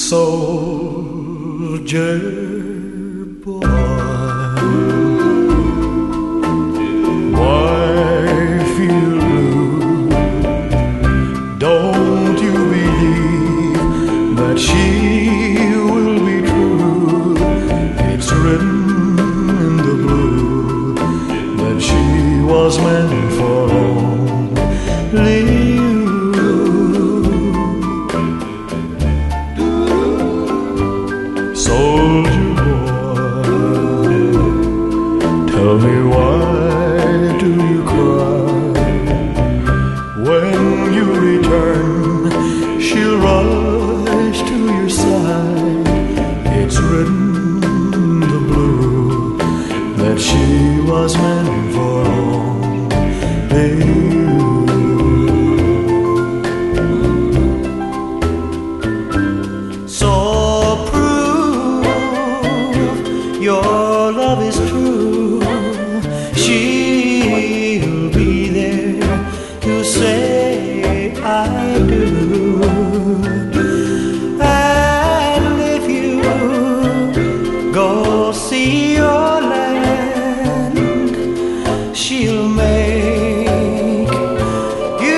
Soldier boy, why feel blue? Don't you believe that she will be true? It's written in the blue that she was meant for only you. Soldier boy, tell me why do you cry? When you return, she'll rise to your side. It's written in the blue that she was meant for only you. So your love is true, she'll be there to say I do. And if you go see your land, she'll make you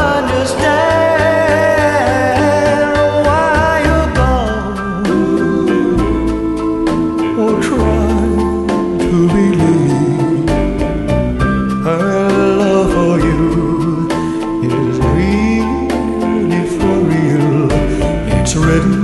understand why you're gone. Oh, try to believe her love for you is really for real. It's written